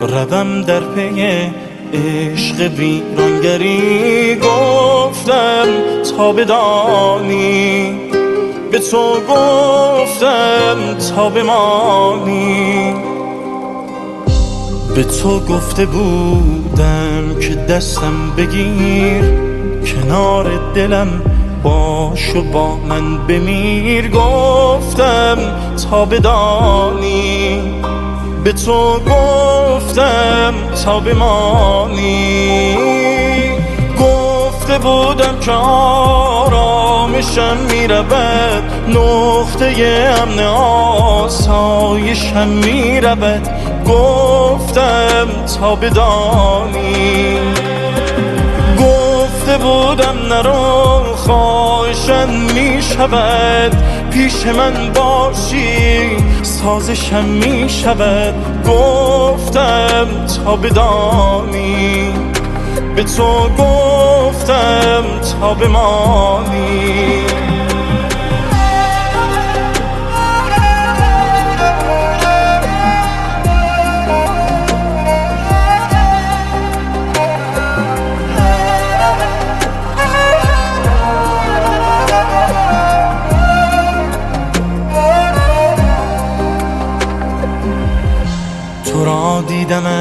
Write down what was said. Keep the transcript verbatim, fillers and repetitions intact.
روم در پی عشق ویرانگری، گفتم تا بدانی، به تو گفتم تا بمانی. به تو گفته بودم که دستم بگیر، کنار دلم باش و با من بمیر. گفتم تا بدانی، به تو گفتم تا بمانی. گفته بودم که آرامشم میرود، نقطه امن آسایشم میرود. گفتم تا بدانی، گفته بودم نرو خواهشم میشود، پیش من باشی سازشم میشود. گفتم تا بدانی، به تو گفتم تا بمانی. تو را دیدم